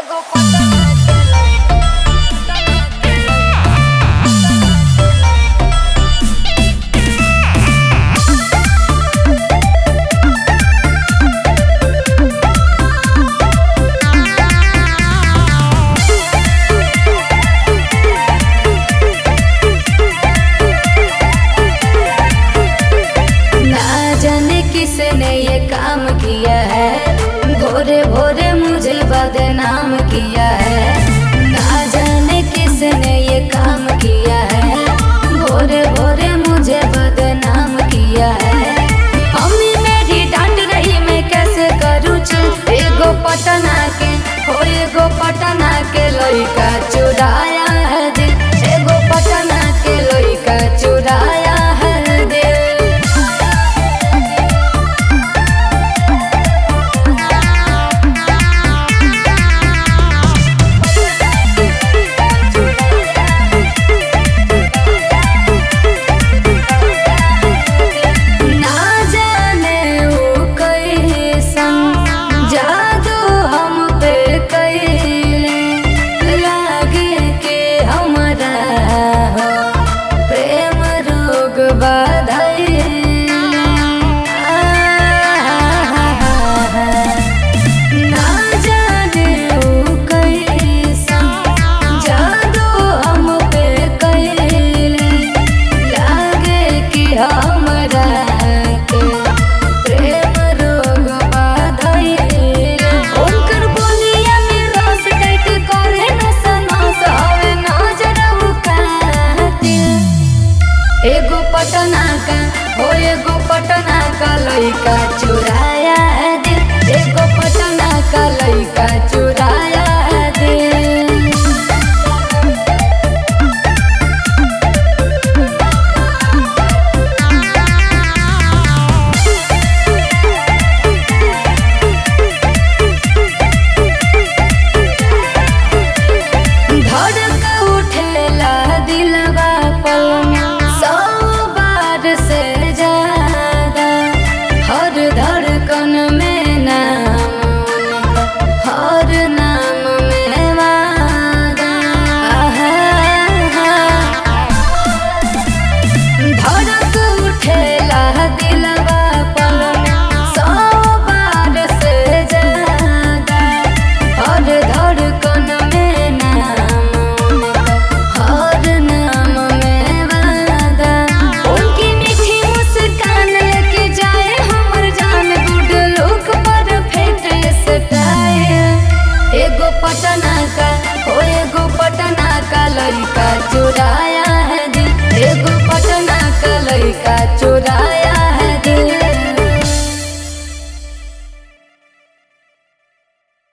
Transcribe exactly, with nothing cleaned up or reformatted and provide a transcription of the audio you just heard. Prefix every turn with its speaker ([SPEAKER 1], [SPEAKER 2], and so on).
[SPEAKER 1] किसने ये काम किया है, भोरे भोरे मुझे बदनाम किया है। ना जाने किसने ये काम किया है, भोरे भोरे मुझे बदनाम किया है। मम्मी मेरी डांट रही मैं कैसे करूँ चुप। एगो पटना के हो एगो पटना के लड़का चुराया है दिल, एगो पटना के लड़का चुराया है दिल। एगो पटना का हो एगो पटना का लड़का चुराया है दिल, एगो पटना का लड़का चुराया है दिल। धड़क उठेला दिलवा पल से ज्यादा, हर धड़कन में नाम उनका, हर नाम में वादा। धड़क उठेला दिलवा पल में सौ बार से ज्यादा, हर धड़कन में नाम उनका, हर नाम में वादा। उनकी मीठी मुस्कान लेके जाए हमर जान, गुड लुक परफेक्ट स्टाइल। एगो पटना का हो एगो पटना का लड़का चुराया है दिल, एगो पटना का लड़का चुराया